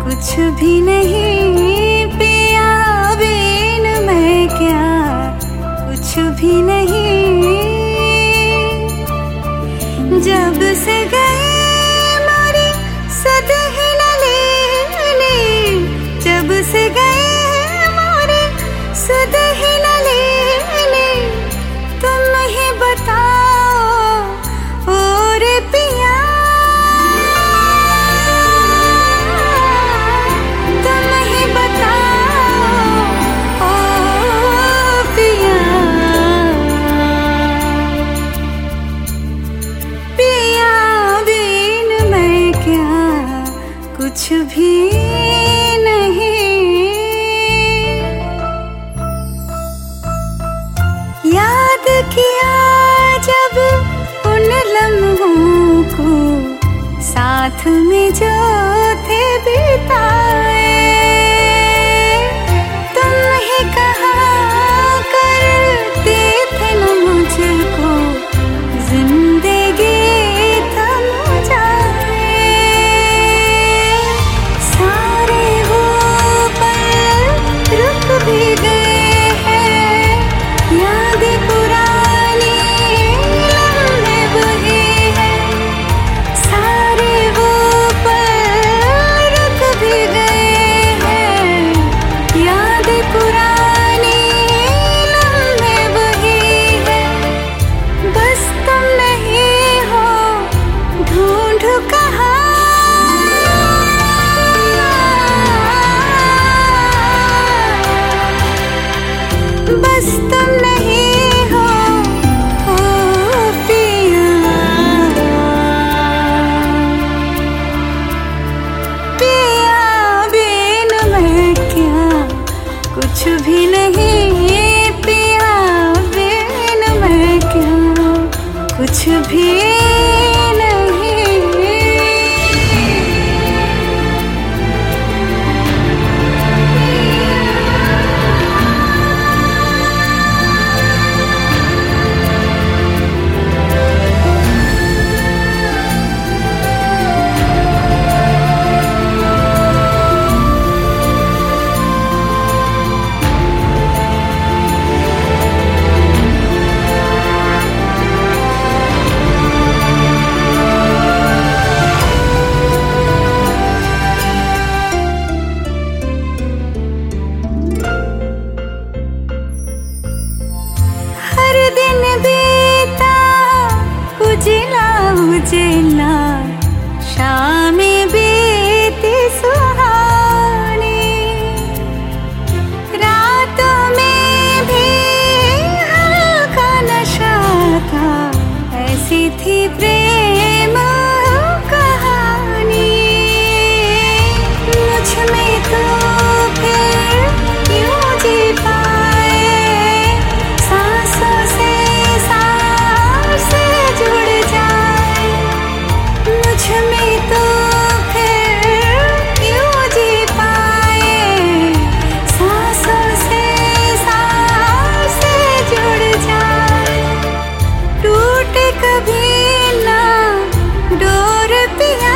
कुछ भी नहीं पिया बिन मैं क्या, कुछ भी नहीं। जब से गए मोरी सदहिन लेने, जब से गए मोरी सदहिन लेने, तुम ही बताओ और पिया, तुम ही बताओ ओ पिया। पिया बिन मैं क्या, कुछ भी नहीं। याद किया जब उन लम्हों को, साथ में जो थे बिताए, तुम ही कहा करते थे न मुझको, जिंदगी थम जाए। सारे वो पल रुक भी गए हैं, यादें पुरानी लम्हे वही हैं। सारे वो पल रुक भी गए हैं, यादें पुरानी लम्हे वही हैं। बस तुम नहीं हो ढूंढूं कहाँ, बस तुम नहीं हो ओ पिया। पिया बिन मैं क्या, कुछ भी नहीं। पिया बिन मैं क्या, कुछ भी नहीं। हर दिन बीता उजला उजला, शाम बीती सुहानी। रातों में भी हल्का नशा था, ऐसी थी प्रेम कहानी। मुझ में तो फिर यूं जी पाए, सांसों से सांसें जुड़ जाए। मुझ में तो फिर यूं जी पाए, सांसों से सांसें जुड़ जाए। टूटे कभी ना डोर पिया,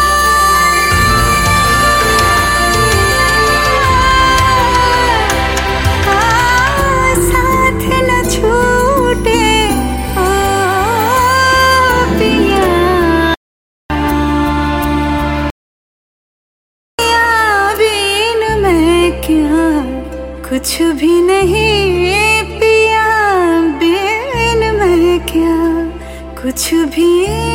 साथ न छूटे ओ पिया। पिया बिन मैं क्या, कुछ भी नहीं। पिया बिन मैं क्या, कुछ भी